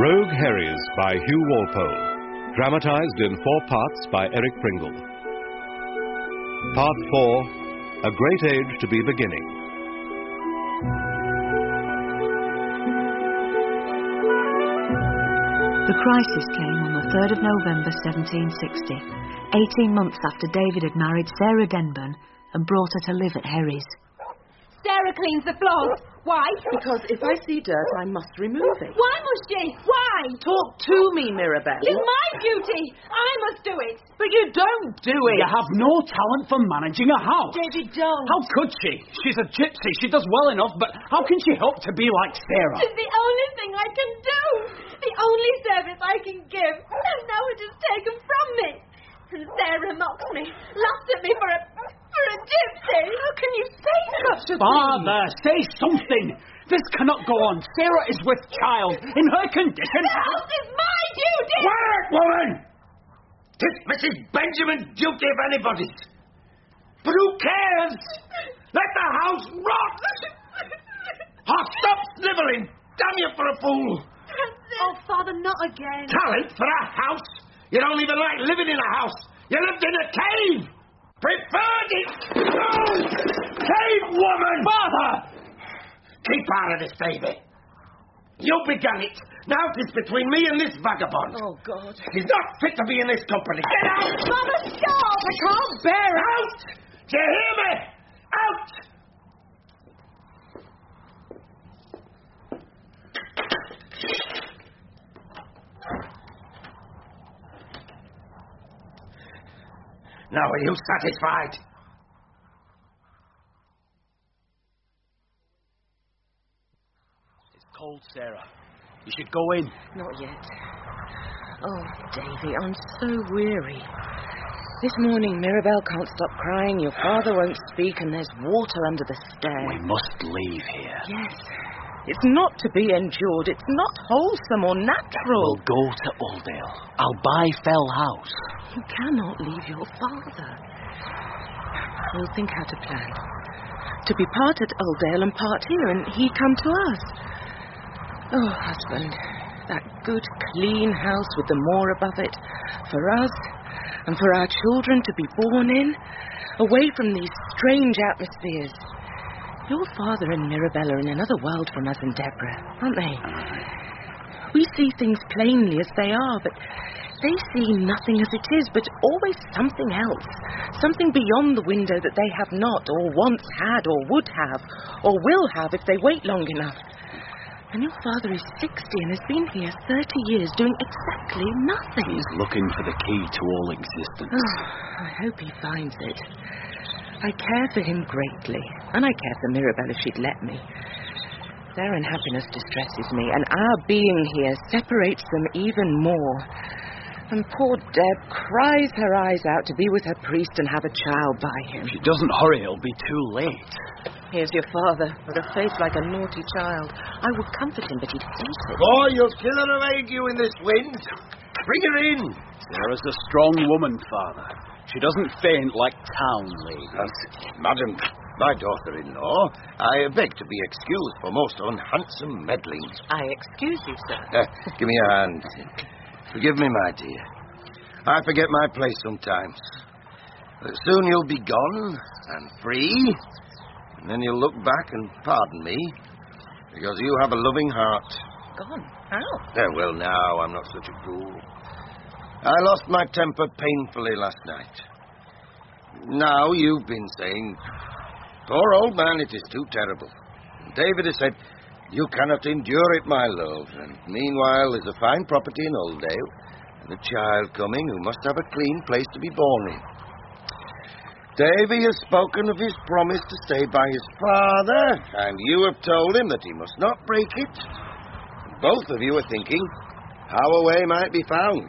Rogue Herries by Hugh Walpole. Dramatised in 4 parts by Eric Pringle. Part 4, A Great Age to be Beginning. The crisis came on the 3rd of November 1760, 18 months after David had married Sarah Denburn and brought her to live at Herries. Sarah cleans the floors. Why? Because if I see dirt, I must remove it. Why must she? Why? Talk to me, Mirabelle. It's my duty. I must do it. But you don't do it. You have no talent for managing a house. David, don't. How could she? She's a gypsy. She does well enough, but how can she hope to be like Sarah? It's the only thing I can do. The only service I can give. And now it is taken from me. And Sarah mocks me, laughs at me for a gypsy. How can you say such a thing? Father, say something. This cannot go on. Sarah is with child. In her condition... The house is my duty! Quiet, woman! It's Mrs. Benjamin's duty if anybody's. But who cares? Let the house rot! Oh, stop snivelling! Damn you for a fool! Oh, Father, not again. Talent for a house? You don't even like living in a house. You lived in a cave. Preferred it. No! Cave woman! Father! Keep out of this, baby. You began it. Now it is between me and this vagabond. Oh, God. She's not fit to be in this company. Get out! Mother, stop! I can't bear it. Out! Do you hear me? Out! Now, are you satisfied? It's cold, Sarah. You should go in. Not yet. Oh, Davy, I'm so weary. This morning, Mirabelle can't stop crying, your father won't speak, and there's water under the stair. We must leave here. Yes. It's not to be endured. It's not wholesome or natural. We'll go to Oldale. I'll buy Fell House. You cannot leave your father. We'll think how to plan. To be part at Oldale and part here, and he come to us. Oh, husband, that good, clean house with the moor above it, for us and for our children to be born in, away from these strange atmospheres. Your father and Mirabelle are in another world from us and Deborah, aren't they? We see things plainly as they are, but they see nothing as it is, but always something else. Something beyond the window that they have not, or once had, or would have, or will have if they wait long enough. And your father is 60 and has been here 30 years doing exactly nothing. He's looking for the key to all existence. Oh, I hope he finds it. I care for him greatly, and I care for Mirabelle if she'd let me. Their unhappiness distresses me, and our being here separates them even more. And poor Deb cries her eyes out to be with her priest and have a child by him. If she doesn't hurry, it'll be too late. Here's your father, with a face like a naughty child. I would comfort him, but he'd hate it. Boy, you'll kill her of ague in this wind. Bring her in. Sarah's a strong woman, Father. She doesn't faint like town ladies. Madam, my daughter-in-law, I beg to be excused for most unhandsome meddling. I excuse you, sir. Give me your hand. Forgive me, my dear. I forget my place sometimes. But soon you'll be gone and free, and then you'll look back and pardon me, because you have a loving heart. Gone? How? Well, now, I'm not such a fool. I lost my temper painfully last night. Now you've been saying, poor old man, it is too terrible. And David has said, you cannot endure it, my love. And meanwhile, there's a fine property in Oldale, and a child coming who must have a clean place to be born in. Davy has spoken of his promise to stay by his father, and you have told him that he must not break it. And both of you are thinking how a way might be found.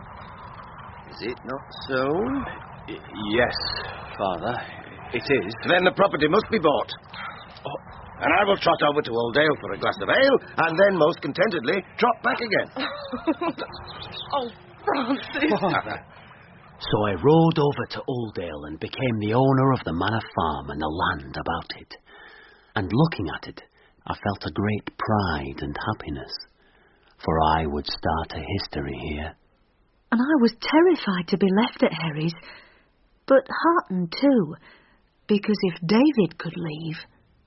Is it not so? Yes, Father, it is. Then the property must be bought. And I will trot over to Oldale for a glass of ale, and then most contentedly trot back again. Oh, Francis. Father. So I rode over to Oldale and became the owner of the manor farm and the land about it. And looking at it, I felt a great pride and happiness. for I would start a history here. And I was terrified to be left at Herries, but heartened too, because if David could leave...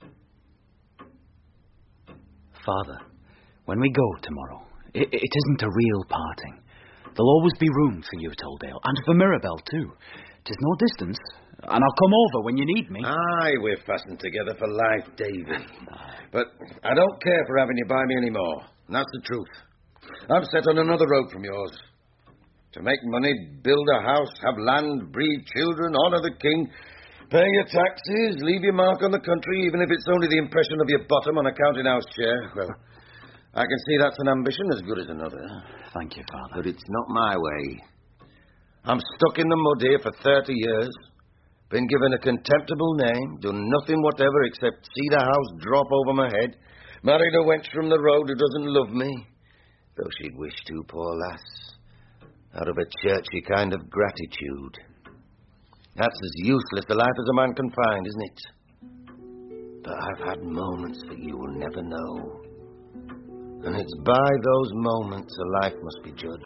Father, when we go tomorrow, it isn't a real parting. There'll always be room for you at Oldale, and for Mirabelle too. 'Tis no distance, and I'll come over when you need me. Aye, we're fastened together for life, David. But I don't care for having you by me anymore, and that's the truth. I'm set on another road from yours. To make money, build a house, have land, breed children, honour the king, pay your taxes, leave your mark on the country, even if it's only the impression of your bottom on a counting-house chair. Well, I can see that's an ambition as good as another. Thank you, Father. But it's not my way. I'm stuck in the mud here for 30 years, been given a contemptible name, done nothing whatever except see the house drop over my head, married a wench from the road who doesn't love me, though she'd wish to, poor lass, out of a churchy kind of gratitude. That's as useless a life as a man can find, isn't it? But I've had moments that you will never know. And it's by those moments a life must be judged.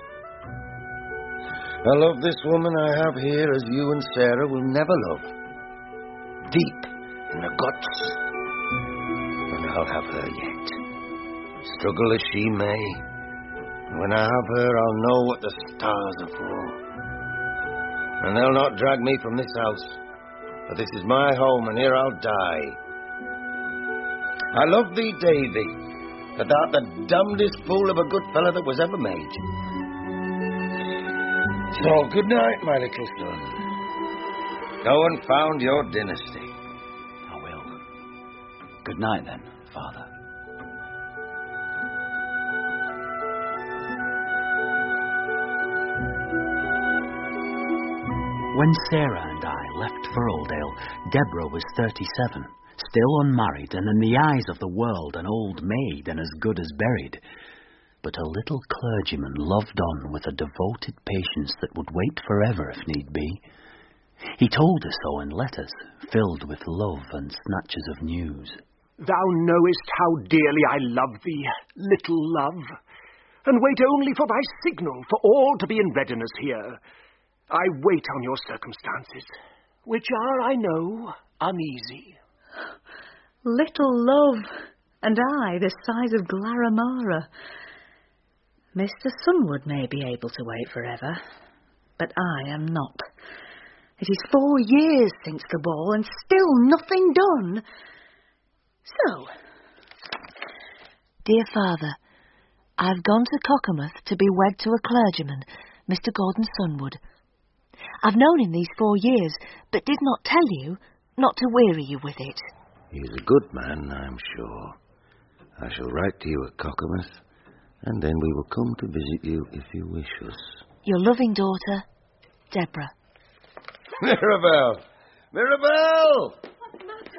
I love this woman I have here as you and Sarah will never love. Deep in the guts. And I'll have her yet. Struggle as she may. When I have her, I'll know what the stars are for. And they'll not drag me from this house. For this is my home, and here I'll die. I love thee, Davy. That thou'rt the damnedest fool of a good fellow that was ever made. So, good night, my little son. Go and found your dynasty. I will. Good night, then, Father. When Sarah and I left for Oldale, Deborah was 37, still unmarried and in the eyes of the world an old maid and as good as buried. But a little clergyman loved on with a devoted patience that would wait forever if need be. He told us so in letters, filled with love and snatches of news. Thou knowest how dearly I love thee, little love, and wait only for thy signal for all to be in readiness here. I wait on your circumstances, which are, I know, uneasy. Little love, and I the size of Glaramara. Mr. Sunwood may be able to wait forever, but I am not. It is 4 years since the ball, and still nothing done. So, dear father, I've gone to Cockermouth to be wed to a clergyman, Mr. Gordon Sunwood. I've known him these 4 years, but did not tell you, not to weary you with it. He's a good man, I'm sure. I shall write to you at Cockermouth, and then we will come to visit you if you wish us. Your loving daughter, Deborah. Mirabelle! Mirabelle! What's the matter?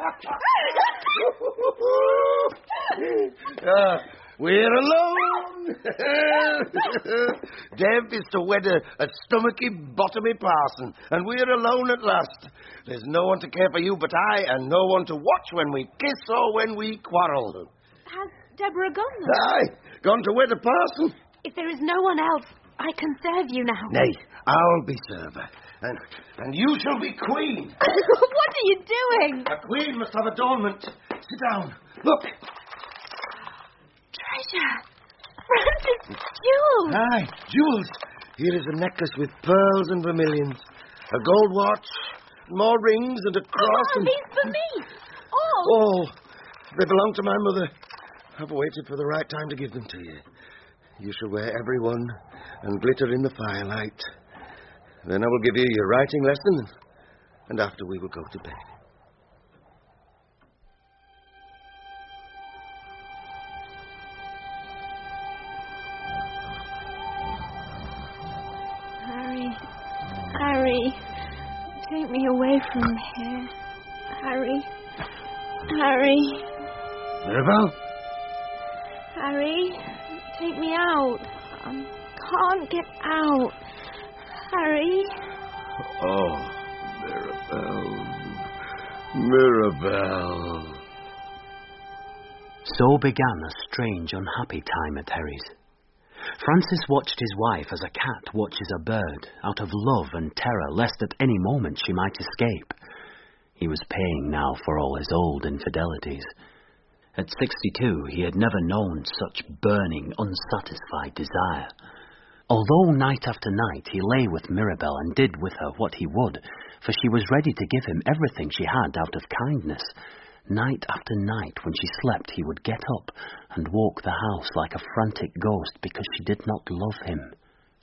We're alone! Deb is to wed a stomachy, bottomy parson, and we're alone at last. There's no one to care for you but I, and no one to watch when we kiss or when we quarrel. Has Deborah gone then? Aye, gone to wed a parson. If there is no one else, I can serve you now. Nay, I'll be server, and you shall be queen. What are you doing? A queen must have adornment. Sit down. Look. Treasure. Francis, jewels. Aye, jewels. Here is a necklace with pearls and vermilions, a gold watch, more rings and a cross. Oh, these for me. All. Oh, they belong to my mother. I've waited for the right time to give them to you. You shall wear every one and glitter in the firelight. Then I will give you your writing lesson, and after we will go to bed. Harry, take me away from here. Harry. Mirabelle? Harry, take me out. I can't get out. Harry. Oh, Mirabelle. So began a strange, unhappy time at Herries. Francis watched his wife as a cat watches a bird, out of love and terror lest at any moment she might escape. He was paying now for all his old infidelities. At 62, he had never known such burning, unsatisfied desire. Although night after night he lay with Mirabell and did with her what he would, for she was ready to give him everything she had out of kindness, night after night when she slept he would get up and walk the house like a frantic ghost because she did not love him.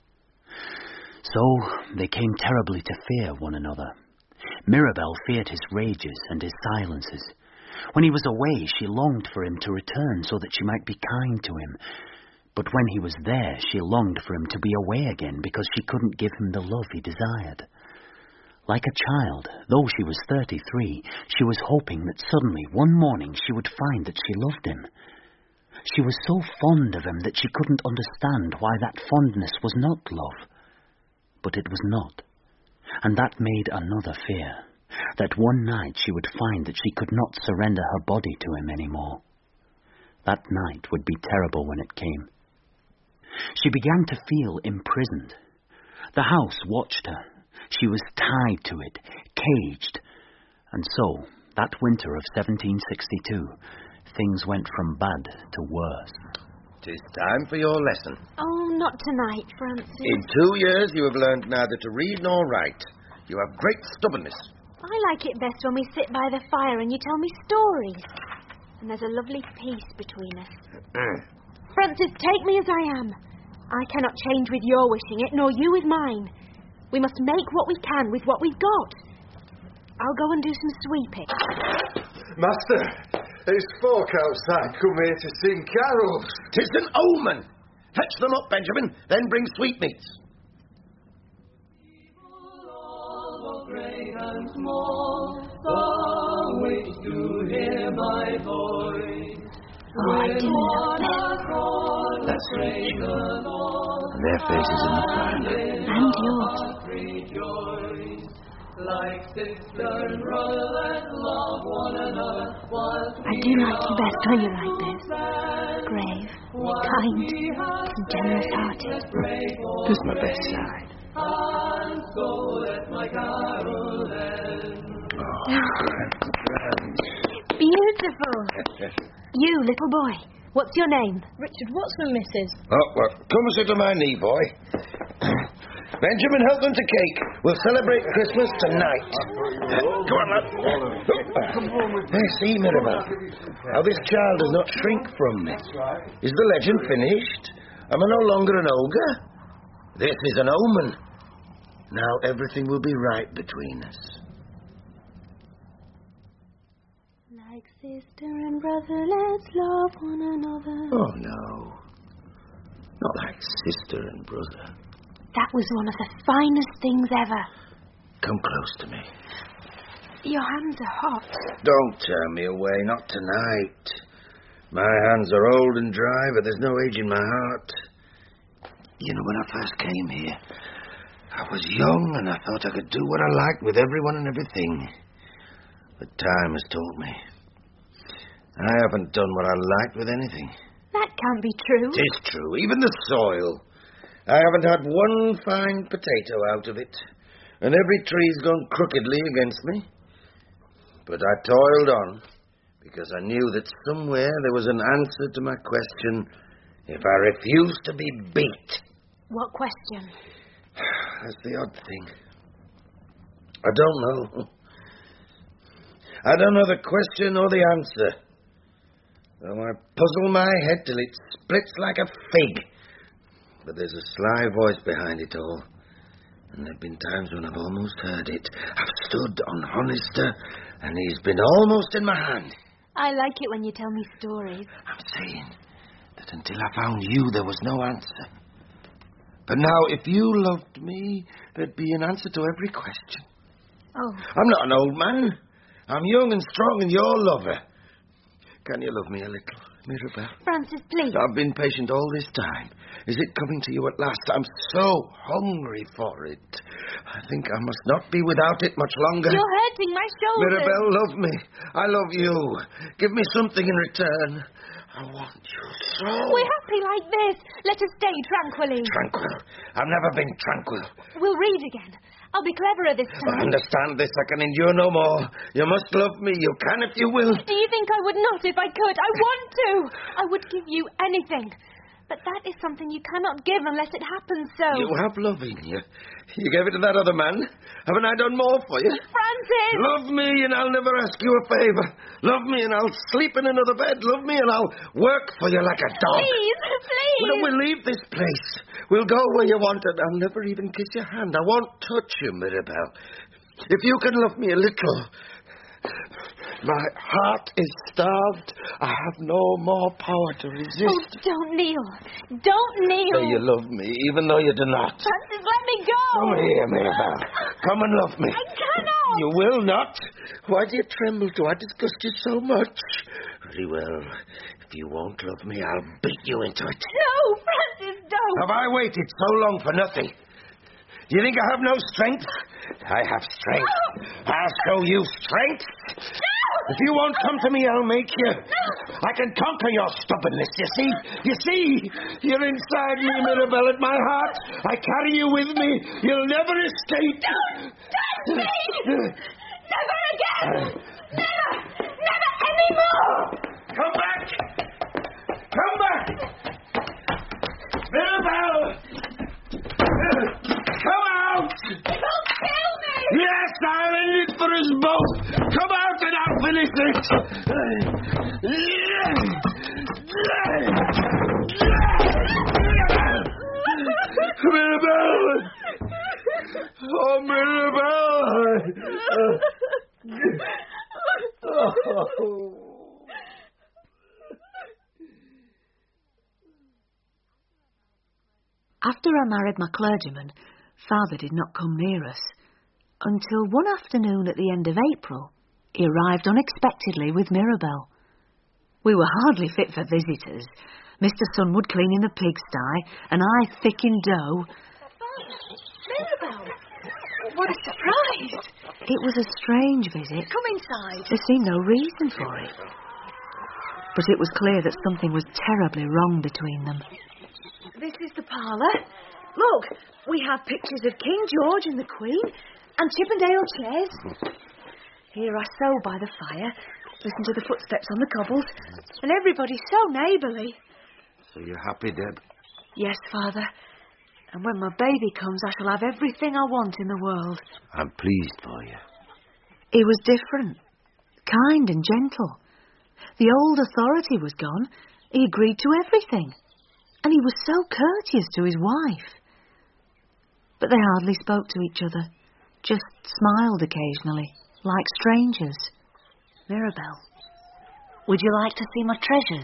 So they came terribly to fear one another. Mirabell feared his rages and his silences. When he was away, she longed for him to return so that she might be kind to him. But when he was there, she longed for him to be away again because she couldn't give him the love he desired. Like a child, though she was 33, she was hoping that suddenly one morning she would find that she loved him. She was so fond of him that she couldn't understand why that fondness was not love. But it was not. And that made another fear, that one night she would find that she could not surrender her body to him any more. That night would be terrible when it came. She began to feel imprisoned. The house watched her. She was tied to it, caged. And so, that winter of 1762, things went from bad to worse. 'Tis time for your lesson. Oh, not tonight, Francis. In 2 years you have learned neither to read nor write. You have great stubbornness. I like it best when we sit by the fire and you tell me stories. And there's a lovely peace between us. Francis, take me as I am. I cannot change with your wishing it, nor you with mine. We must make what we can with what we've got. I'll go and do some sweeping. Master, there's folk outside come here to sing carols. 'Tis an omen. Fetch them up, Benjamin, then bring sweetmeats. Great and small, the waits to hear my voice. I do love them. That's strange. Their faces in the firelight. And yours. Rejoice, like sister and brother that love one another. I do like you best when you're like this. Grave, kind, and generous-hearted. This is my best side. And so let my carol end. Beautiful. You, little boy. What's your name? Richard Watson, missus. Oh, well, come and sit on my knee, boy. Benjamin, help them to cake. We'll celebrate Christmas tonight. Come on, lad. Hey, see, Mirabell, how this child does not shrink from me. Is the legend finished? Am I no longer an ogre? This is an omen. Now everything will be right between us. Like sister and brother, let's love one another. Oh, no. Not like sister and brother. That was one of the finest things ever. Come close to me. Your hands are hot. Don't turn me away, not tonight. My hands are old and dry, but there's no age in my heart. You know, when I first came here, I was young and I thought I could do what I liked with everyone and everything. But time has taught me. I haven't done what I liked with anything. That can't be true. It is true, even the soil. I haven't had one fine potato out of it, and every tree's gone crookedly against me. But I toiled on, because I knew that somewhere there was an answer to my question if I refused to be beat. What question? That's the odd thing. I don't know. I don't know the question or the answer. Though I puzzle my head till it splits like a fig. But there's a sly voice behind it all. And there have been times when I've almost heard it. I've stood on Honister, and he's been almost in my hand. I like it when you tell me stories. I'm saying that until I found you, there was no answer. But now, if you loved me, there'd be an answer to every question. Oh. I'm not an old man. I'm young and strong and your lover. Can you love me a little, Mirabell? Francis, please. I've been patient all this time. Is it coming to you at last? I'm so hungry for it. I think I must not be without it much longer. You're hurting my shoulder. Mirabell, love me. I love you. Give me something in return. I want you so. We're happy like this. Let us stay tranquilly. Tranquil. I've never been tranquil. We'll read again. I'll be cleverer this I time. understand this. I can endure no more. You must love me. You can if you will. Do you think I would not if I could? I want to. I would give you anything. But that is something you cannot give unless it happens so. You have love in you. You gave it to that other man. Haven't I done more for you? Francis! Love me and I'll never ask you a favour. Love me and I'll sleep in another bed. Love me and I'll work for you like a dog. Please, please! Well, we'll leave this place. We'll go where you want it. I'll never even kiss your hand. I won't touch you, Mirabelle. If you can love me a little... My heart is starved. I have no more power to resist. Oh, don't kneel. Don't kneel. Say you love me, even though you do not. Francis, let me go. Come here, Mirabelle. Come and love me. I cannot. You will not. Why do you tremble? Do I disgust you so much? Very well. If you won't love me, I'll beat you into it. No, Francis, don't. Have I waited so long for nothing? Do you think I have no strength? I have strength. No. I'll show you strength. No. If you won't come to me, I'll make you. No. I can conquer your stubbornness, you see. You see? You're inside me, Mirabelle, at my heart. I carry you with me. You'll never escape. Don't, please. Never again. Never anymore. Come back. Come back. Mirabelle. Come out. You'll kill me. Yes, I'll end it for us both. Come out and I'll finish it. Mirabelle! Oh, Mirabelle! After I married my clergyman, Father did not come near us, until one afternoon at the end of April, he arrived unexpectedly with Mirabelle. We were hardly fit for visitors, Mr. Sunwood cleaning the pigsty, and I thick in dough. Mirabelle! What a surprise! It was a strange visit. Come inside. There seemed no reason for it. But it was clear that something was terribly wrong between them. This is the parlour. Look, we have pictures of King George and the Queen, and Chippendale chairs. Here I sew by the fire, listen to the footsteps on the cobbles, and everybody's so neighbourly. So you're happy, Deb? Yes, Father. And when my baby comes, I shall have everything I want in the world. I'm pleased for you. He was different, kind and gentle. The old authority was gone. He agreed to everything. And he was so courteous to his wife. But they hardly spoke to each other, just smiled occasionally, like strangers. Mirabelle, would you like to see my treasures?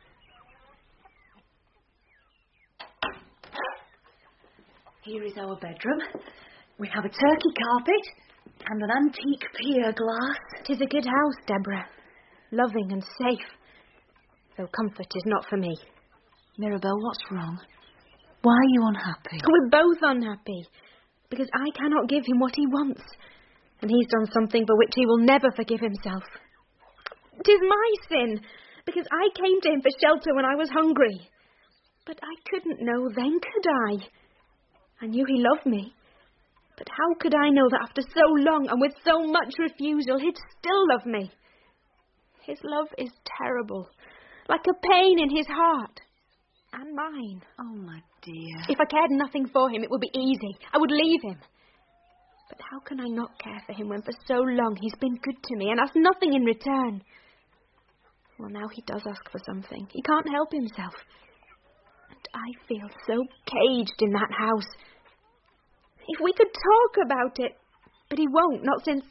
Here is our bedroom. We have a turkey carpet and an antique pier glass. 'Tis a good house, Deborah. Loving and safe. Though comfort is not for me. Mirabelle, what's wrong? Why are you unhappy? We're both unhappy. Because I cannot give him what he wants. And he's done something for which he will never forgive himself. 'Tis my sin. Because I came to him for shelter when I was hungry. But I couldn't know then, could I? I knew he loved me. But how could I know that after so long and with so much refusal, he'd still love me? His love is terrible. Like a pain in his heart. And mine. Oh, my dear. If I cared nothing for him, it would be easy. I would leave him. But how can I not care for him when for so long he's been good to me and asked nothing in return? Well, now he does ask for something. He can't help himself. And I feel so caged in that house. If we could talk about it. But he won't, not since...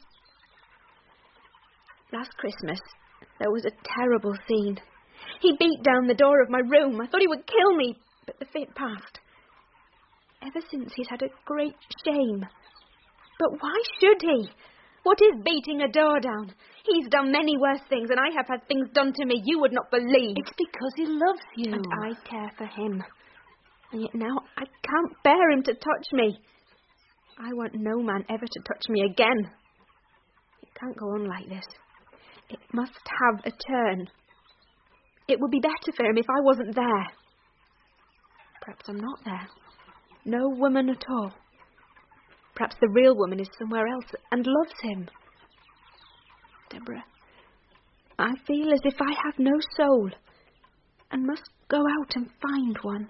Last Christmas, there was a terrible scene. He beat down the door of my room. I thought he would kill me, but the fit passed. Ever since, he's had a great shame. But why should he? What is beating a door down? He's done many worse things, and I have had things done to me you would not believe. It's because he loves you. And I care for him. And yet now I can't bear him to touch me. I want no man ever to touch me again. It can't go on like this. It must have a turn. It would be better for him if I wasn't there. Perhaps I'm not there. No woman at all. Perhaps the real woman is somewhere else and loves him. Deborah, I feel as if I have no soul and must go out and find one.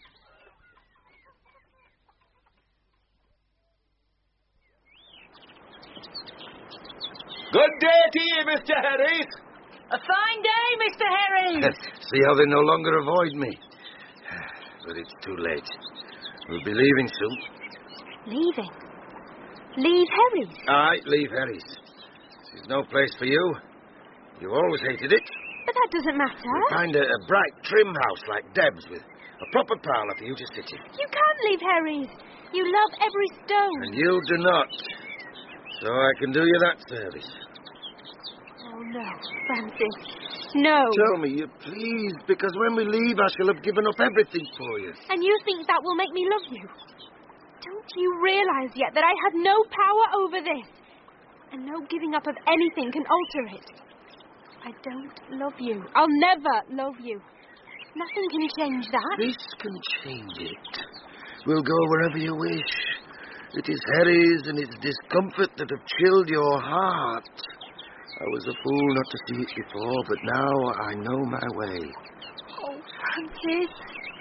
Good day to you, Mr. Harris. A fine day, Mr. Herring. See how they no longer avoid me. But it's too late. We'll be leaving soon. Leaving? Leave Harry's? Aye, leave Harry's. This is no place for you. You always hated it. But that doesn't matter. We'll find a bright, trim house like Deb's with a proper parlour for you to sit in. You can't leave Harry's. You love every stone. And you do not. So I can do you that service. Oh, no, Francis. No. Tell me, you please, because when we leave I shall have given up everything for you. And you think that will make me love you? Don't you realise yet that I have no power over this? And no giving up of anything can alter it. I don't love you. I'll never love you. Nothing can change that. This can change it. We'll go wherever you wish. It is Harry's and its discomfort that have chilled your heart. I was a fool not to see it before, but now I know my way. Oh, Francis.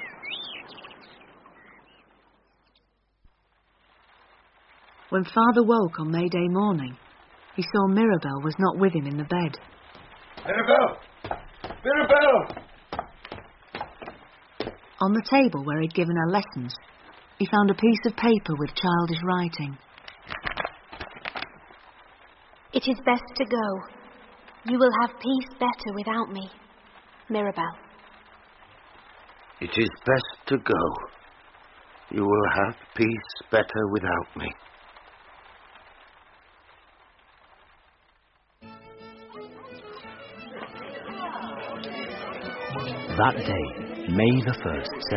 When Father woke on May Day morning, he saw Mirabell was not with him in the bed. Mirabell! Mirabell! On the table where he'd given her lessons, he found a piece of paper with childish writing. It is best to go. You will have peace better without me, Mirabell. It is best to go. You will have peace better without me. That day, May the 1st,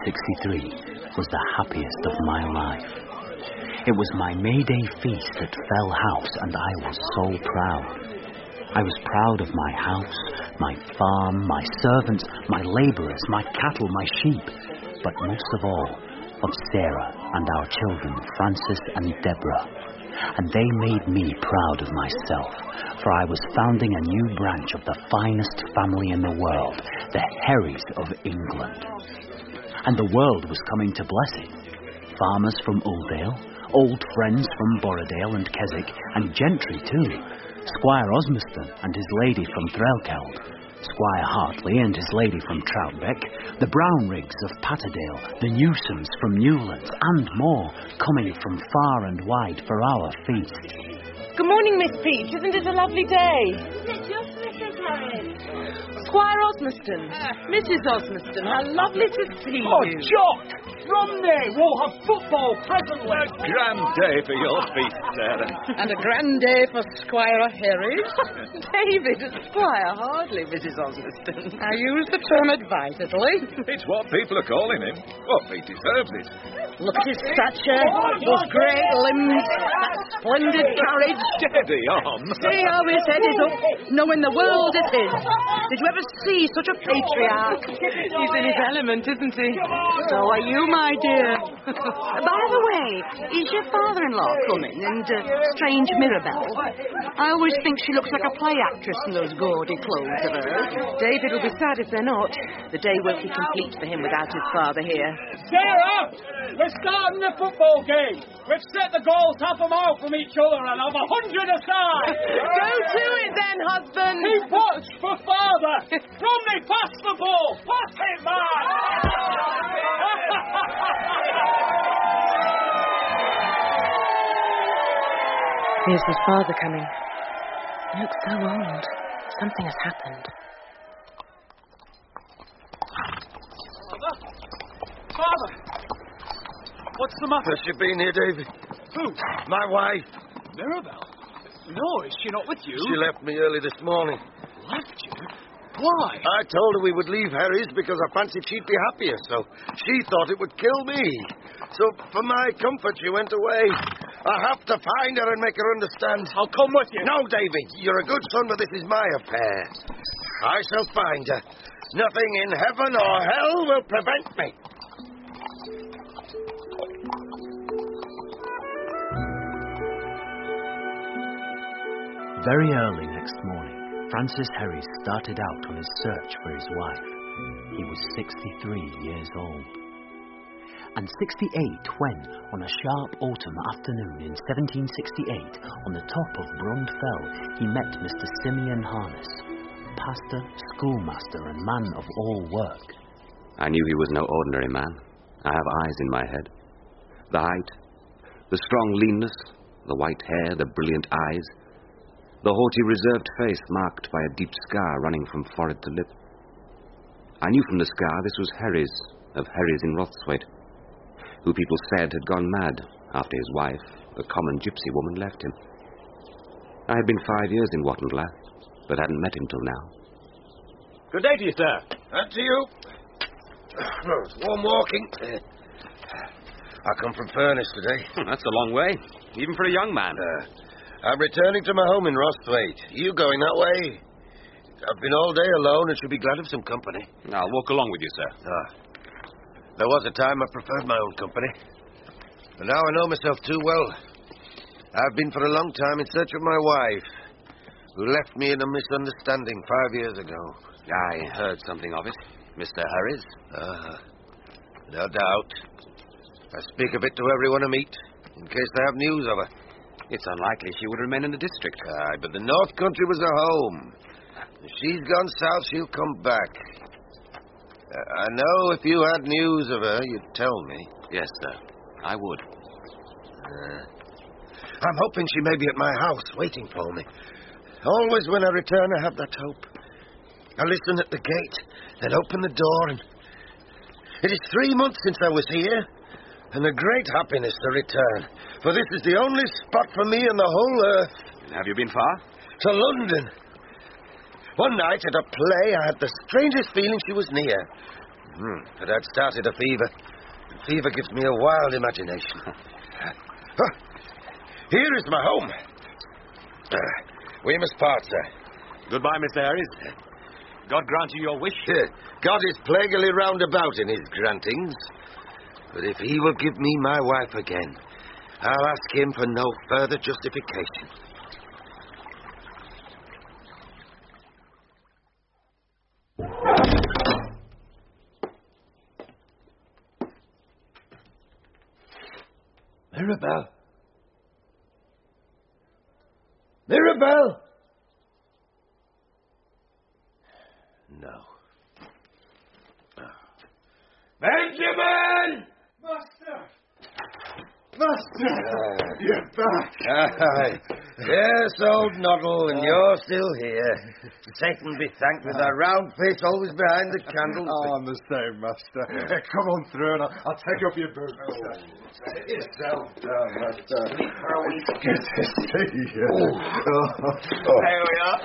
1763, was the happiest of my life. It was my May Day feast at Fell House, and I was so proud. I was proud of my house, my farm, my servants, my labourers, my cattle, my sheep, but most of all, of Sarah and our children, Francis and Deborah. And they made me proud of myself, for I was founding a new branch of the finest family in the world, the Herries of England. And the world was coming to bless it. Farmers from Oldale, old friends from Borrowdale and Keswick, and gentry too. Squire Osmaston and his lady from Threlkeld, Squire Hartley and his lady from Troutbeck, the Brownriggs of Patterdale, the Newsomes from Newlands, and more, coming from far and wide for our feast. Good morning, Miss Peach. Isn't it a lovely day? Is it just Mrs. Harris? Squire Osmaston. Mrs. Osmaston, how lovely to see Oh, you. Jock! Run there! We'll have football presently! A grand day for your feast, Sarah. And a grand day for Squire Harry. David, Squire Hardly, Mrs. Osmaston. I use the term advisedly. It's what people are calling him. Well, he deserves it. Look at his stature, those great limbs, that splendid carriage. Steady on. See how his head is up, knowing the world is his. Did you ever see such a patriarch? He's in his element, isn't he? So are you, my dear. By the way, is your father-in-law coming? And strange Mirabell? I always think she looks like a play actress in those gaudy clothes of hers. David will be sad if they're not. The day won't be complete for him without his father here. Sarah! We're starting the football game. We've set the goals half a mile from each other and have 100 aside. Go to it then, husband. Keep watch for father. Romney, pass the ball. Pass it, man. Here's his father coming. He looks so old. Something has happened. Father! What's the matter? Has she been here, David? Who? My wife. Mirabell? No, is she not with you? She left me early this morning. Left you? Why? I told her we would leave Harry's because I fancied she'd be happier, so she thought it would kill me. So for my comfort, she went away. I have to find her and make her understand. I'll come with you. No, David, you're a good son, but this is my affair. I shall find her. Nothing in heaven or hell will prevent me. Very early next morning, Francis Herries started out on his search for his wife. He was 63 years old. And 68 when, on a sharp autumn afternoon in 1768, on the top of Brund Fell, he met Mr. Simeon Harness, pastor, schoolmaster, and man of all work. I knew he was no ordinary man. I have eyes in my head. The height, the strong leanness, the white hair, the brilliant eyes, the haughty, reserved face marked by a deep scar running from forehead to lip. I knew from the scar this was Herries, of Herries in Rothswaite, who people said had gone mad after his wife, a common gypsy woman, left him. I had been 5 years in Wattenblatt, but hadn't met him till now. Good day to you, sir. And to you. Oh, it's warm walking. I come from Furness today. That's a long way, even for a young man. I'm returning to my home in Rothwaite. You going that way? I've been all day alone and should be glad of some company. I'll walk along with you, sir. There was a time I preferred my own company. But now I know myself too well. I've been for a long time in search of my wife, who left me in a misunderstanding 5 years ago. I heard something of it, Mr. Herries. No doubt. I speak of it to everyone I meet, in case they have news of her. It's unlikely she would remain in the district. Aye, but the North Country was her home. If she's gone south, she'll come back. I know if you had news of her, you'd tell me. Yes, sir. I would. I'm hoping she may be at my house, waiting for me. Always when I return, I have that hope. I listen at the gate, then open the door, and... It is 3 months since I was here, and a great happiness to return, for this is the only spot for me in the whole earth. Have you been far? To London. One night at a play, I had the strangest feeling she was near. But I'd started a fever. And fever gives me a wild imagination. Here is my home. We must part, sir. Goodbye, Mr. Herries. God grant you your wish. God is plaguily roundabout in his grantings. But if he will give me my wife again, I'll ask him for no further justification. Mirabelle. Mirabelle! No. Benjamin! Master! You're back. Aye. Yes, old Noddle, and you're still here. Satan be thanked with that round face always behind the candle. Oh, I'm the same, Master. Come on through and I'll take off your boots. Sit yourself down, Master. Good to see you. There we are.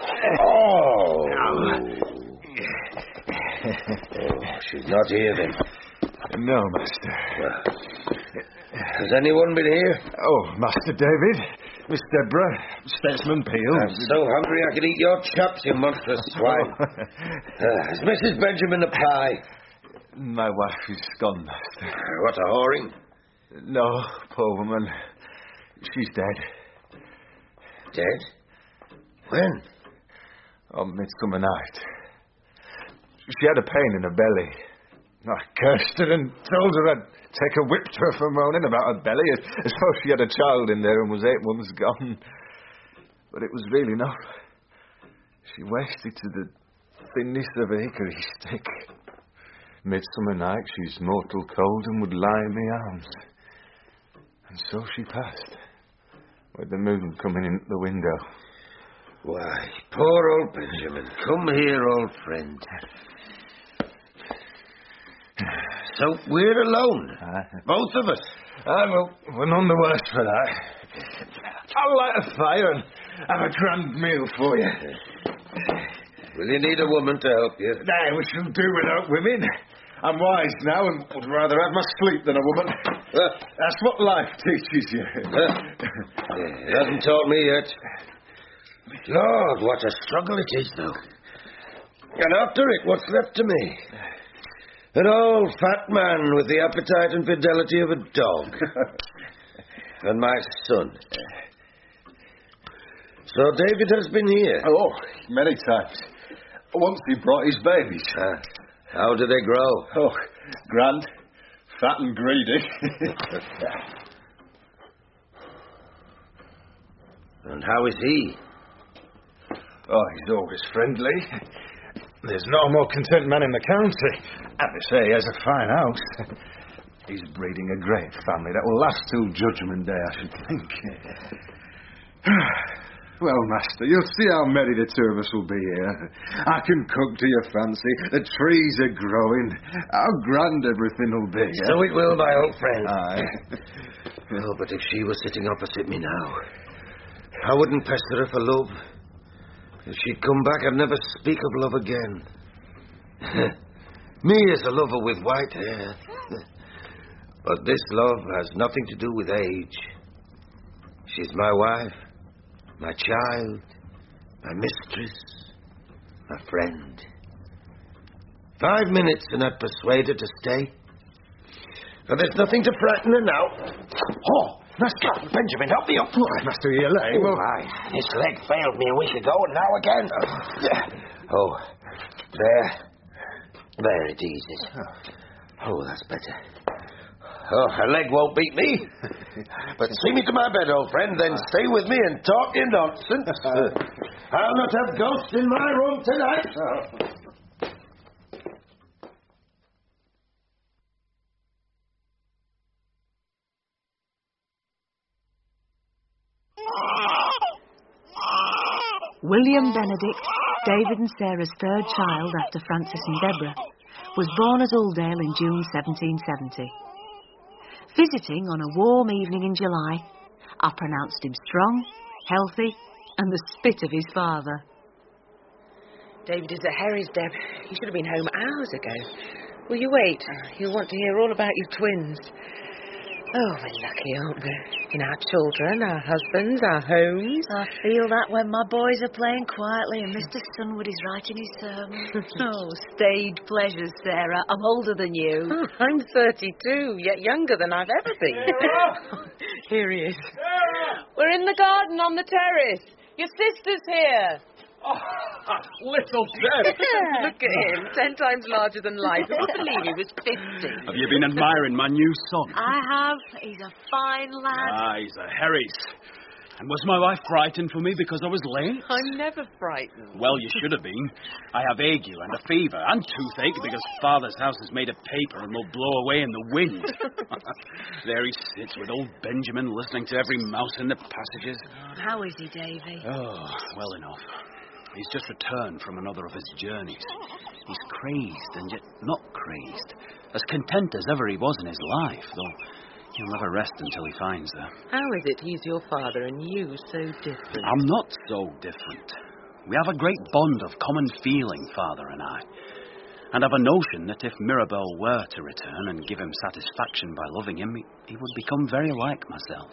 She's not here, then? No, Master. Has anyone been here? Oh, Master David, Miss Deborah, Statesman Peel. I'm so hungry I could eat your chops, you monstrous swine. Is Mrs. Benjamin a pie? My wife is gone, Master. What a whoring. No, poor woman. She's dead. Dead? When? On Midsummer Night. She had a pain in her belly. I cursed her and told her I'd take a whip to her for moaning about her belly, as though she had a child in there and was 8 months gone. But it was really not. She wasted to the thinness of a hickory stick. Midsummer night, she's mortal cold and would lie in my arms. And so she passed, with the moon coming in at the window. Why, poor old Benjamin. Come here, old friend. So we're alone, both of us. Well, we're none the worse for that. I'll light a fire and have a grand meal for you. Will you need a woman to help you? Nay, we shall do without women. I'm wise now and would rather have my sleep than a woman. That's what life teaches you. It hasn't taught me yet. Lord, what a struggle it is, though. And after it, what's left to me? An old fat man with the appetite and fidelity of a dog. And my son. So David has been here? Oh, many times. Once he brought his babies. How do they grow? Oh, grand, fat and greedy. And how is he? Oh, he's always friendly. There's no more content man in the county. And they say he has a fine house. He's breeding a great family that will last till Judgment Day, I should think. Well, Master, you'll see how merry the two of us will be here. I can cook to your fancy. The trees are growing. How grand everything will be. So it will, my old friend. Aye. Well, but if she was sitting opposite me now, I wouldn't pester her for love. If she'd come back, I'd never speak of love again. Me as a lover with white hair. But this love has nothing to do with age. She's my wife, my child, my mistress, my friend. 5 minutes and I'd persuade her to stay. But there's nothing to frighten her now. Oh, Master, Benjamin, help me up. Oh, Master, you're late. Oh, aye. This leg failed me a week ago, and now again. Oh, there it eases. Oh, that's better. Oh, her leg won't beat me. But see me to my bed, old friend, then stay with me and talk your nonsense. I'll not have ghosts in my room tonight. William Benedict, David and Sarah's third child after Francis and Deborah, was born at Uldale in June 1770. Visiting on a warm evening in July, I pronounced him strong, healthy, and the spit of his father. David is at Harry's, Deb. He should have been home hours ago. Will you wait? He'll want to hear all about your twins. Oh, we're lucky, aren't we? In our children, our husbands, our homes. I feel that when my boys are playing quietly and Mr. Sunwood is writing his sermon. Oh, stage pleasures, Sarah. I'm older than you. Oh, I'm 32, yet younger than I've ever been. Here he is. Sarah! We're in the garden on the terrace. Your sister's here. Oh, little Deb. Look at him, 10 times larger than life. I couldn't believe he was 50. Have you been admiring my new son? I have. He's a fine lad. He's a Harris. And was my wife frightened for me because I was late? I'm never frightened. Well, you should have been. I have ague and a fever and toothache because Father's house is made of paper and will blow away in the wind. There he sits with old Benjamin listening to every mouse in the passages. How is he, Davy? Oh, well enough. He's just returned from another of his journeys. He's crazed and yet not crazed. As content as ever he was in his life, though he'll never rest until he finds her. How is it he's your father and you so different? I'm not so different. We have a great bond of common feeling, Father and I. And I've a notion that if Mirabell were to return and give him satisfaction by loving him, he would become very like myself.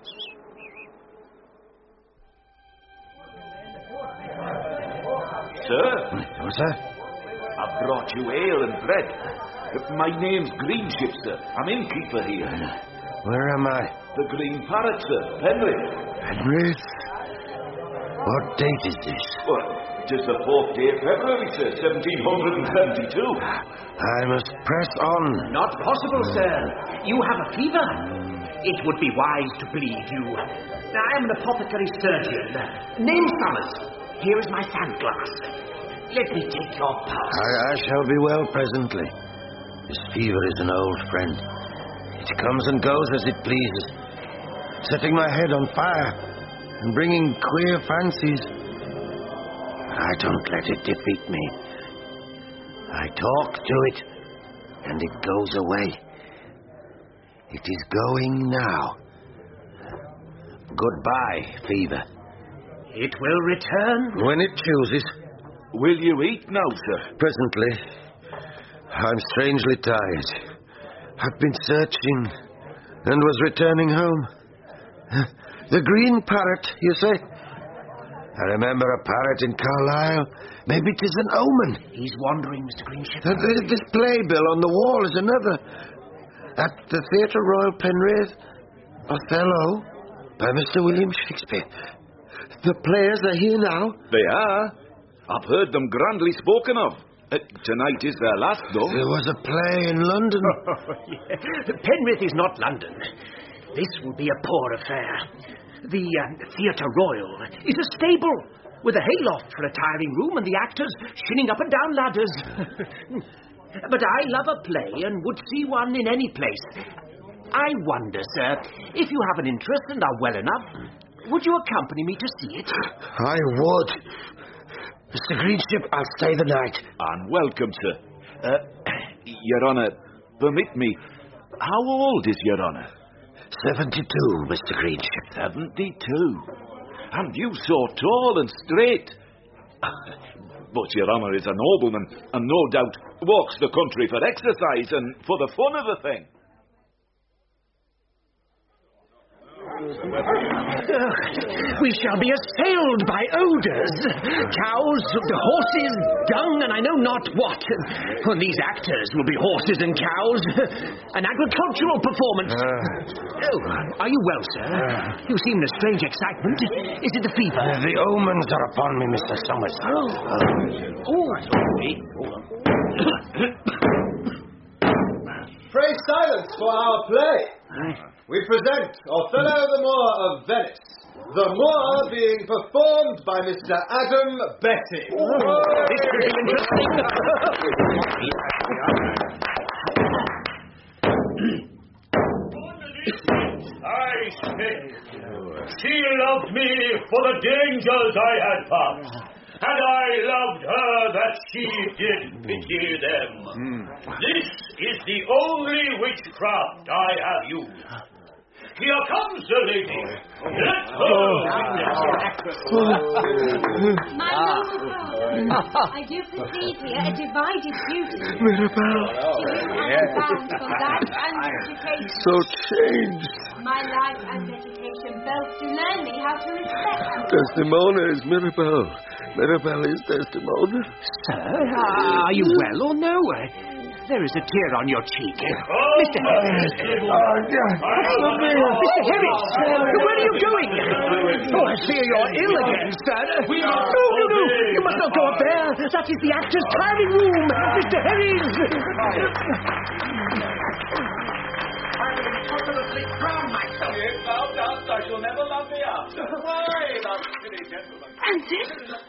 Sir? Oh, sir? I've brought you ale and bread. My name's Greenship, sir. I'm innkeeper here. Where am I? The Green Parrot, sir. Penrith. Penrith? What date is this? Well, it is the 4th day of February, sir, 1772. I must press on. Not possible, sir. You have a fever. It would be wise to bleed you. I am an apothecary surgeon. Name Summers. Here is my sand glass. Let me take your pulse. I shall be well presently. This fever is an old friend. It comes and goes as it pleases, setting my head on fire and bringing queer fancies. I don't let it defeat me. I talk to it, and it goes away. It is going now. Goodbye, fever. It will return? When it chooses. Will you eat now, sir? Presently. I'm strangely tired. I've been searching and was returning home. The Green Parrot, you say? I remember a parrot in Carlisle. Maybe 'tis an omen. He's wandering, Mr. Greenship. This playbill on the wall is another. At the Theatre Royal Penrith, Othello, by Mr. William Shakespeare. The players are here now. They are. I've heard them grandly spoken of. Tonight is their last, though. There was a play in London. Yeah. Penrith is not London. This will be a poor affair. The Theatre Royal is a stable with a hayloft for a tiring room and the actors shinning up and down ladders. But I love a play and would see one in any place. I wonder, sir, if you have an interest and are well enough, would you accompany me to see it? I would. Mr. Greenship, I'll stay the night. And welcome, sir. Your Honour, permit me. How old is Your Honour? 72, Mr. Greenship. 72? And you so tall and straight. But Your Honour is a nobleman, and no doubt walks the country for exercise and for the fun of the thing. We shall be assailed by odours. Cows, the horses, dung, and I know not what. And these actors will be horses and cows. An agricultural performance. Are you well, sir? You seem in a strange excitement. Is it the fever? The omens are upon me, Mr. Summers. Pray silence for our play. We present Othello the Moor of Venice. The Moor being performed by Mr. Adam Betty. This could be interesting. I say, she loved me for the dangers I had passed. And I loved her that she did pity them. This is the only witchcraft I have used. Here comes the lady. Let her My noble lord, I do perceive here a divided beauty. Mirabell. I am bound for life and education. So changed. My life and education both to learn me how to respect her. Desdemona is Mirabell. Mirabell is Desdemona. Sir, are you well or no? There is a tear on your cheek. Mr. Harris! Mr. Harris! Where are you going? Oh, I fear you're ill again, sir. No. You must not go up there. That is the actor's tiring room. Mr. Harris! I will impossibly drown myself. If thou dost, I shall never love thee after. Why, thou silly gentleman? Francis!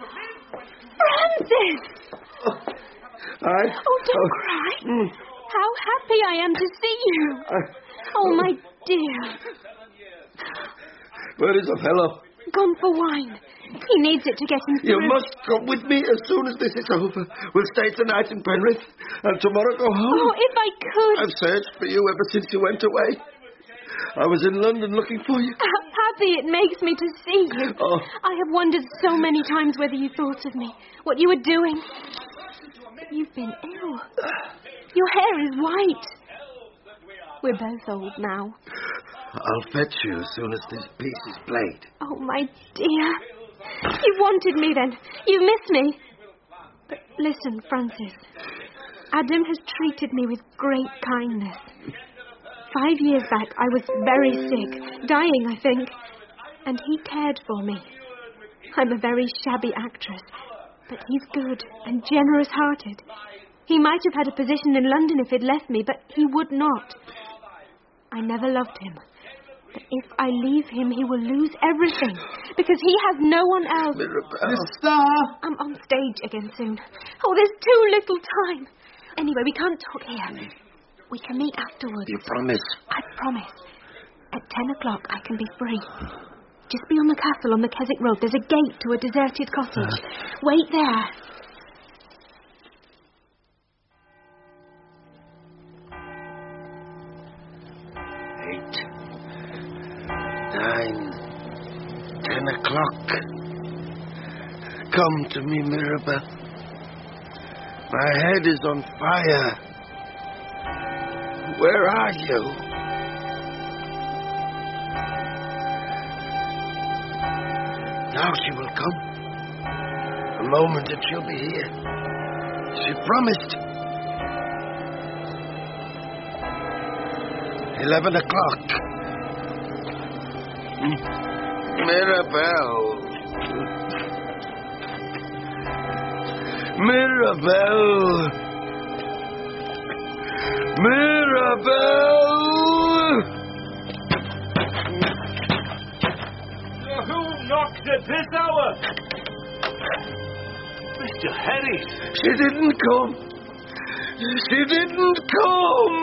Francis! Oh, don't cry. How happy I am to see you. Oh, my dear. Where is Othello? Gone for wine. He needs it to get him through. You must come with me as soon as this is over. We'll stay tonight in Penrith and tomorrow go home. Oh, if I could. I've searched for you ever since you went away. I was in London looking for you. How happy it makes me to see you. Oh. I have wondered so many times whether you thought of me, what you were doing. You've been ill. Your hair is white. We're both old now. I'll fetch you as soon as this piece is played. Oh, my dear. You wanted me then. You miss me. But listen, Francis. Adam has treated me with great kindness. 5 years back, I was very sick, dying, I think. And he cared for me. I'm a very shabby actress. But he's good and generous-hearted. He might have had a position in London if he'd left me, but he would not. I never loved him. But if I leave him, he will lose everything, because he has no one else. Mister! I'm on stage again soon. Oh, there's too little time. Anyway, we can't talk here. We can meet afterwards. You promise? I promise. At 10 o'clock, I can be free. Just beyond the castle on the Keswick Road, there's a gate to a deserted cottage. Wait there. Eight, 9, 10 o'clock. Come to me, Mirabell. My head is on fire. Where are you? Now she will come. the moment that she'll be here. She promised. 11 o'clock. Mirabelle. Mirabelle. Mirabelle. Who knocked at this hour? Mr. Harris. She didn't come. She didn't come.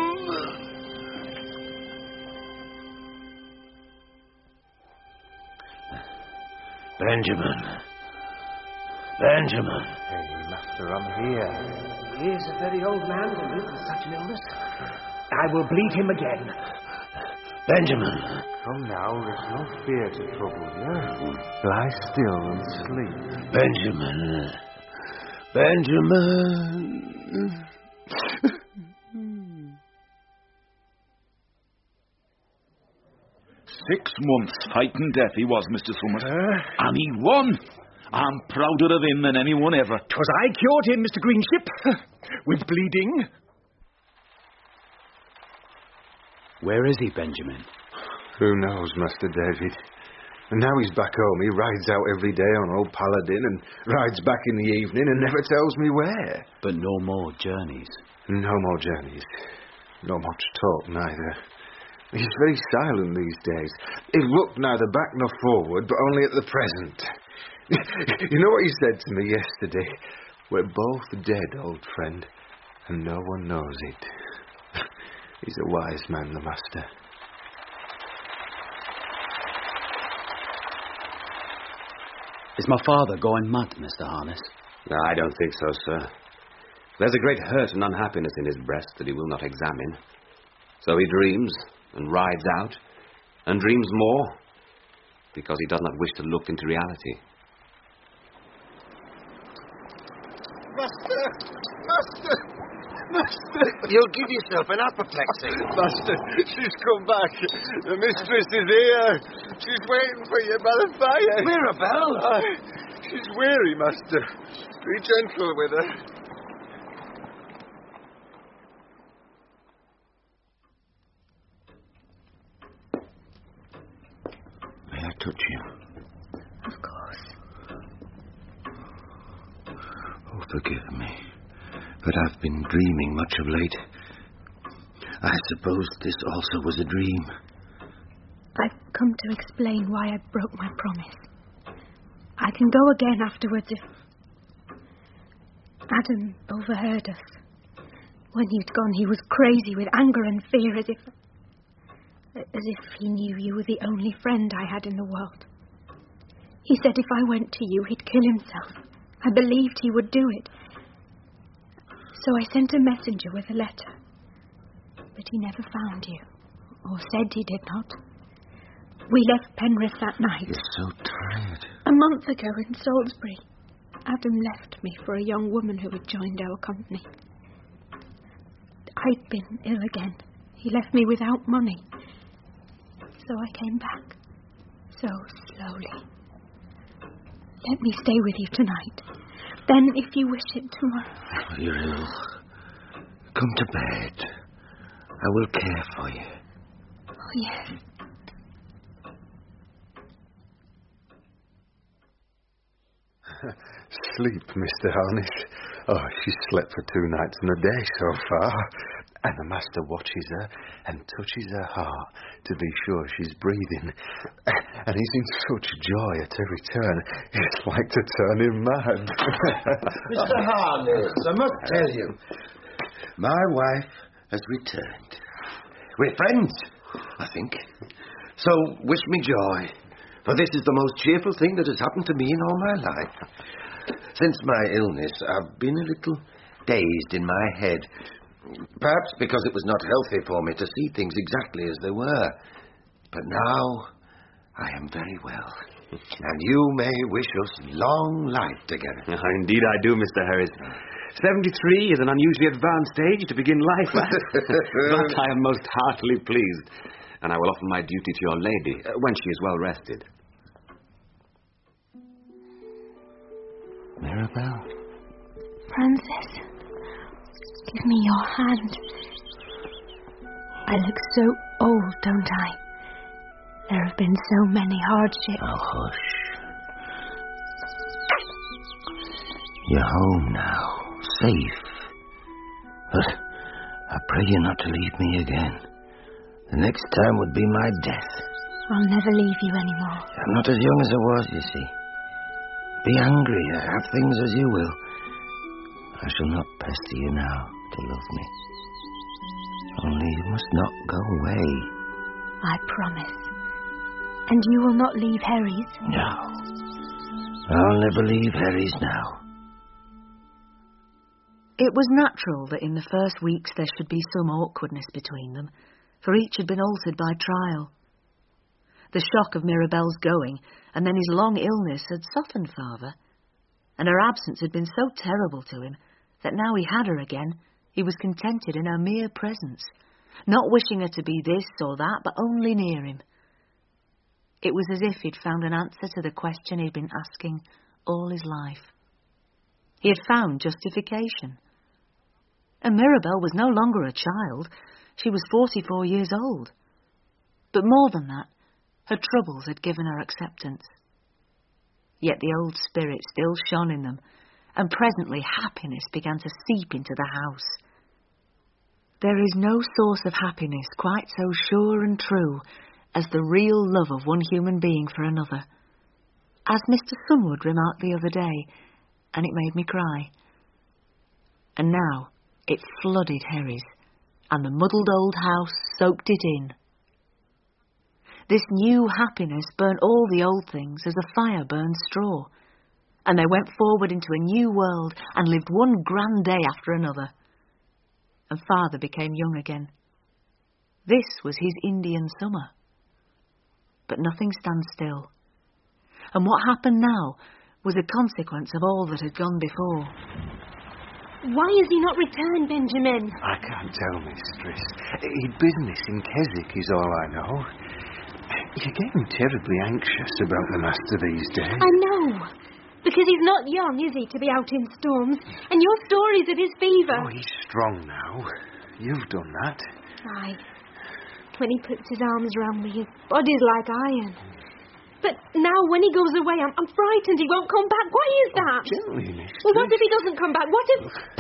Benjamin. Benjamin. Hey, Master, I'm here. He is a very old man to live with such an illness. I will bleed him again. Benjamin. Come now, there's no fear to trouble you. Lie still and sleep. Benjamin. Benjamin. 6 months fighting death he was, Mr. Summers. And he won. I'm prouder of him than anyone ever. 'Twas I cured him, Mr. Greenship, with bleeding. Where is he, Benjamin? Who knows, Master David? And now he's back home. He rides out every day on old Paladin and rides back in the evening and never tells me where. But no more journeys. No more journeys. Not much talk, neither. He's very silent these days. He looked neither back nor forward, but only at the present. You know what he said to me yesterday? We're both dead, old friend, and no one knows it. He's a wise man, the Master. Is my father going mad, Mr. Harness? No, I don't think so, sir. There's a great hurt and unhappiness in his breast that he will not examine. So he dreams and rides out and dreams more because he does not wish to look into reality. Master! Master! Master! You'll give yourself an apoplexy. Master, she's come back. The mistress is here. She's waiting for you by the fire. Mirabelle! She's weary, Master. Be gentle with her. May I touch you? Of course. Oh, forgive me. But I've been dreaming much of late. I suppose this also was a dream. I've come to explain why I broke my promise. I can go again afterwards if... Adam overheard us. When you'd gone, he was crazy with anger and fear, as if he knew you were the only friend I had in the world. He said if I went to you, he'd kill himself. I believed he would do it. So I sent a messenger with a letter. But he never found you, or said he did not. We left Penrith that night. You're so tired. A month ago in Salisbury, Adam left me for a young woman who had joined our company. I'd been ill again. He left me without money. So I came back. So slowly. Let me stay with you tonight. Then, if you wish it, tomorrow. You're ill. Come to bed. I will care for you. Oh, yes. Sleep, Mr. Harness. Oh, she's slept for 2 nights and a day so far. And the Master watches her and touches her heart to be sure she's breathing. And he's in such joy at her return, it's like to turn him mad. Mr. Harness, I must tell you, my wife has returned. We're friends, I think. So wish me joy, for this is the most cheerful thing that has happened to me in all my life. Since my illness, I've been a little dazed in my head. Perhaps because it was not healthy for me to see things exactly as they were. But now I am very well. And you may wish us long life together. Indeed I do, Mr. Harris. 73 is an unusually advanced age to begin life at. But I am most heartily pleased. And I will offer my duty to your lady when she is well rested. Mirabelle? Francis, give me your hand. I look so old, don't I? There have been so many hardships. Oh, hush. You're home now, safe. But I pray you not to leave me again. The next time would be my death. I'll never leave you anymore. I'm not as young as I was, you see. Be angry, have things as you will. I shall not pester you now to love me. Only you must not go away. I promise. And you will not leave Herries? No. I'll never leave Herries now. It was natural that in the first weeks there should be some awkwardness between them, for each had been altered by trial. The shock of Mirabelle's going, and then his long illness, had softened father, and her absence had been so terrible to him that now he had her again, he was contented in her mere presence, not wishing her to be this or that, but only near him. It was as if he'd found an answer to the question he'd been asking all his life. He had found justification. And Mirabelle was no longer a child. She was 44 years old. But more than that, her troubles had given her acceptance. Yet the old spirit still shone in them, and presently happiness began to seep into the house. There is no source of happiness quite so sure and true as the real love of one human being for another. As Mr. Sunwood remarked the other day, and it made me cry. And now it flooded Herries, and the muddled old house soaked it in. This new happiness burnt all the old things as a fire burns straw, and they went forward into a new world and lived one grand day after another. And father became young again. This was his Indian summer. But nothing stands still. And what happened now was a consequence of all that had gone before. Why has he not returned, Benjamin? I can't tell, mistress. He'd business in Keswick is all I know. You're getting terribly anxious about the master these days. I know. Because he's not young, is he, to be out in storms? And your stories of his fever. Oh, he's strong now. You've done that. Aye. When he puts his arms round me, his body's like iron. But now, when he goes away, I'm frightened he won't come back. Why is that? Gently, mistress. Well, what if he doesn't come back? What if...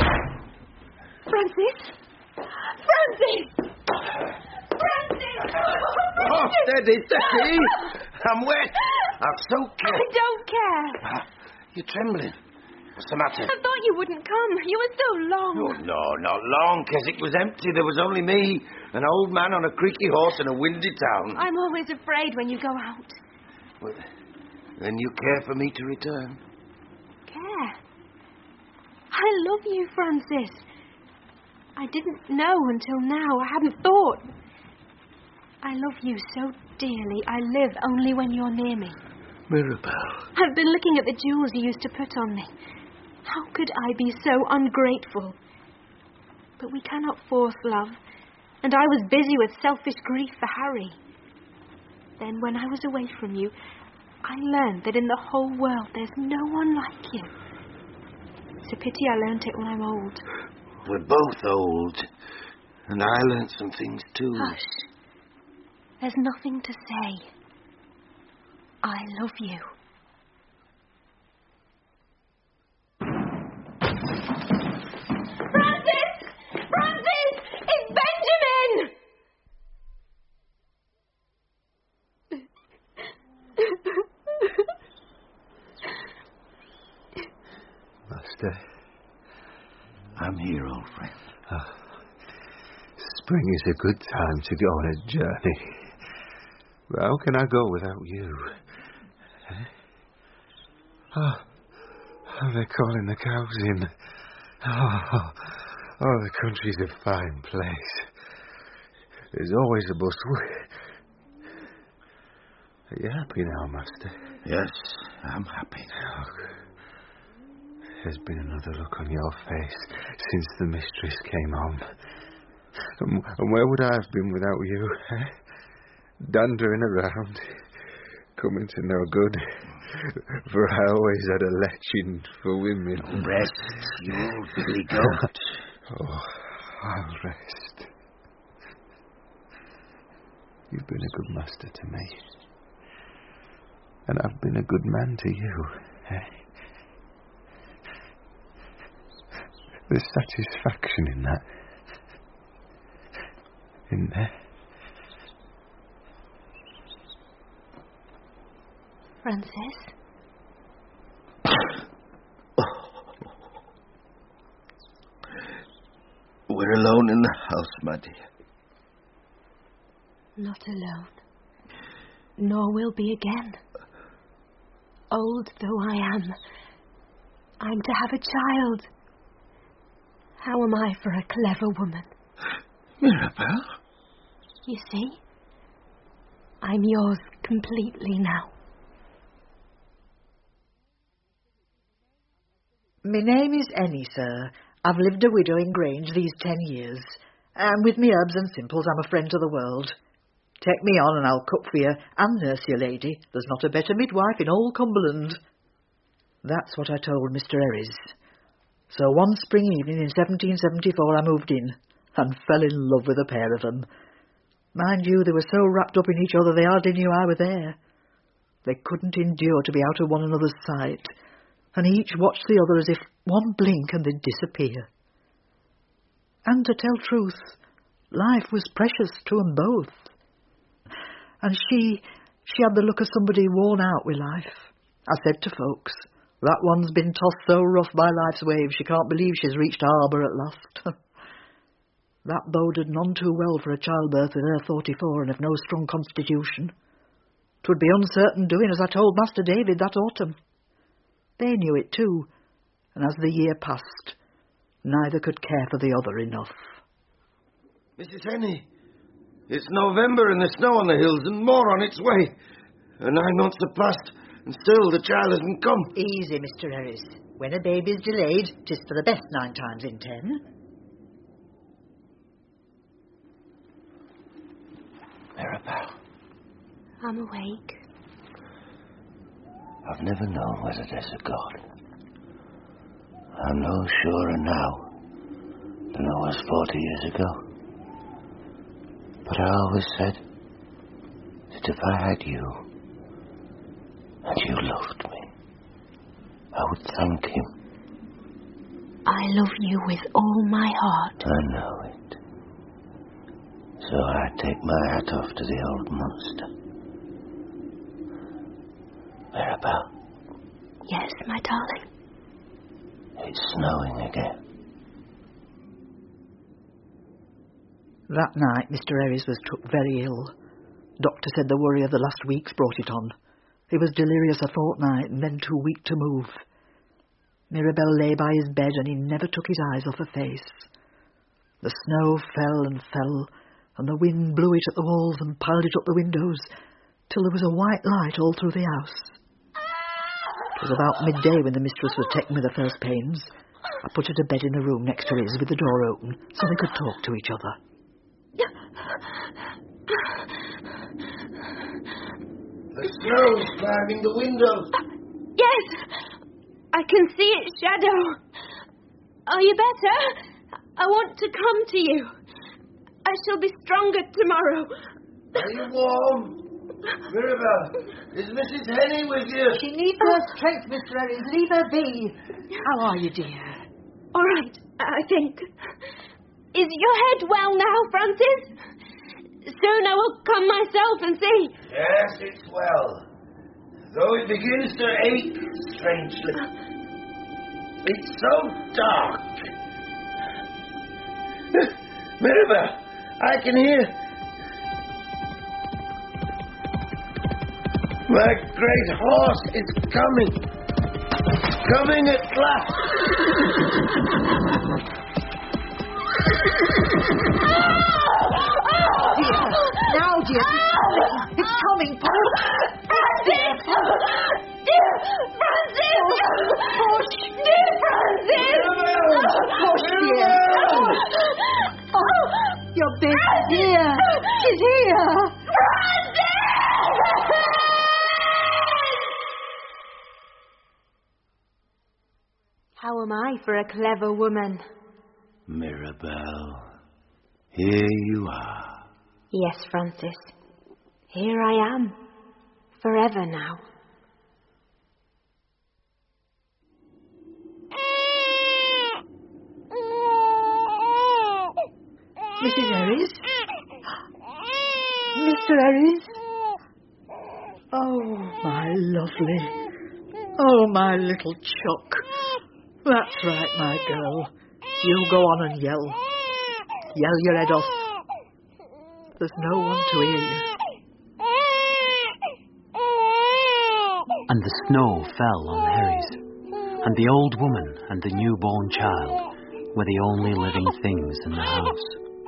Francis? Francis! Francis! Oh, steady, steady! I'm wet. I'm soaking. I don't care. You're trembling. What's the matter? I thought you wouldn't come. You were so long. Oh, no, not long. Keswick was empty. There was only me, an old man on a creaky horse in a windy town. I'm always afraid when you go out. Well, then you care for me to return? Care? I love you, Francis. I didn't know until now. I hadn't thought. I love you so dearly. I live only when you're near me. Mirabelle. I've been looking at the jewels you used to put on me. How could I be so ungrateful? But we cannot force love, and I was busy with selfish grief for Harry. Then, when I was away from you, I learned that in the whole world there's no one like you. It's a pity I learnt it when I'm old. We're both old, and I learnt some things too. Hush. There's nothing to say. I love you. Francis! Francis! It's Benjamin! Master. I'm here, old friend. Spring is a good time to go on a journey. But how can I go without you? Oh, they're calling the cows in. Oh, the country's a fine place. There's always a bus. Are you happy now, Master? Yes, I'm happy. Oh, there's been another look on your face since the mistress came home. And where would I have been without you? Dandering around, coming to no good. For I always had a leching for women. Rest, you old billy goat. Oh, I'll rest. You've been a good master to me. And I've been a good man to you, eh? There's satisfaction in that. In there. Francis? We're alone in the house, my dear. Not alone. Nor will be again. Old though I am, I'm to have a child. How am I for a clever woman? Mirabel? You see? I'm yours completely now. My name is Annie, sir. I've lived a widow in Grange these 10 years. And with me herbs and simples, I'm a friend to the world. Take me on and I'll cook for you and nurse you, lady. There's not a better midwife in all Cumberland. That's what I told Mr. Herries. So one spring evening in 1774 I moved in and fell in love with a pair of them. Mind you, they were so wrapped up in each other they hardly knew I were there. They couldn't endure to be out of one another's sight, and each watched the other as if one blink and they'd disappear. And to tell truth, life was precious to them both. And she had the look of somebody worn out with life. I said to folks, that one's been tossed so rough by life's waves she can't believe she's reached harbour at last. That boded none too well for a childbirth with her 44 and of no strong constitution. 'Twould be uncertain doing, as I told Master David that autumn. They knew it too, and as the year passed, neither could care for the other enough. Mrs. Henny, it's November and there's snow on the hills and more on its way. And 9 months have passed and still the child hasn't come. Easy, Mr. Harris. When a baby's delayed, 'tis for the best 9 times in 10. Mirabel. I'm awake. I've never known whether there's a God. I'm no surer now than I was 40 years ago. But I always said that if I had you, and you loved me, I would thank him. I love you with all my heart. I know it. So I take my hat off to the old monster. Mirabel. Yes, my darling. It's snowing again. That night, Mr. Harris was took very ill. Doctor said the worry of the last weeks brought it on. He was delirious a fortnight and then too weak to move. Mirabel lay by his bed and he never took his eyes off her face. The snow fell and fell, and the wind blew it at the walls and piled it up the windows, till there was a white light all through the house. It was about midday when the mistress was taken with the first pains. I put her to bed in the room next to his with the door open so they could talk to each other. The snow's climbing the windows. Yes, I can see its shadow. Are you better? I want to come to you. I shall be stronger tomorrow. Are you warm? Mirabel, is Mrs. Henny with you? She needs her strength, Mr. Harris. Leave her be. How are you, dear? All right, I think. Is your head well now, Francis? Soon I will come myself and see. Yes, it's well. Though it begins to ache strangely. It's so dark. Mirabel, I can hear. My great horse is coming. Coming at last. Dear, now, dear, it's coming. Francis! Dear Francis! Push! Dear Francis! Push, dear. Oh, your big dear. She's here. Francis! How am I for a clever woman? Mirabelle, here you are. Yes, Francis. Here I am. Forever now. Mrs. Harris? Mr. Harris? Oh, my lovely. Oh, my little chuck. That's right, my girl. You go on and yell. Yell your head off. There's no one to hear you. And the snow fell on Herries, and the old woman and the newborn child were the only living things in the house.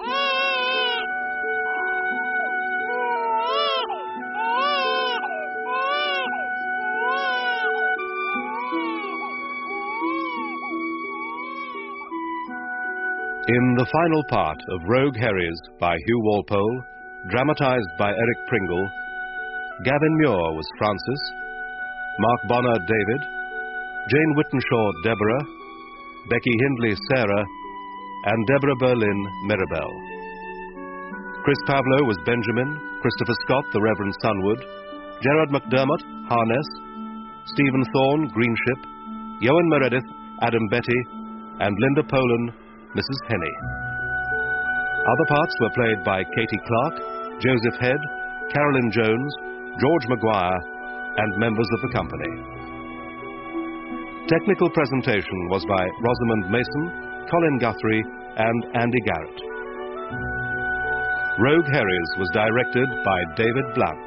In the final part of Rogue Herries by Hugh Walpole, dramatised by Eric Pringle, Gavin Muir was Francis, Mark Bonner David, Jane Whittenshaw Deborah, Becky Hindley Sarah, and Deborah Berlin Mirabelle. Chris Pavlo was Benjamin, Christopher Scott the Reverend Sunwood, Gerard McDermott Harness, Stephen Thorne Greenship, Eoin Meredith Adam Betty, and Linda Polan Mrs. Henny. Other parts were played by Katie Clark, Joseph Head, Carolyn Jones, George Maguire, and members of the company. Technical presentation was by Rosamond Mason, Colin Guthrie, and Andy Garrett. Rogue Herries was directed by David Blount.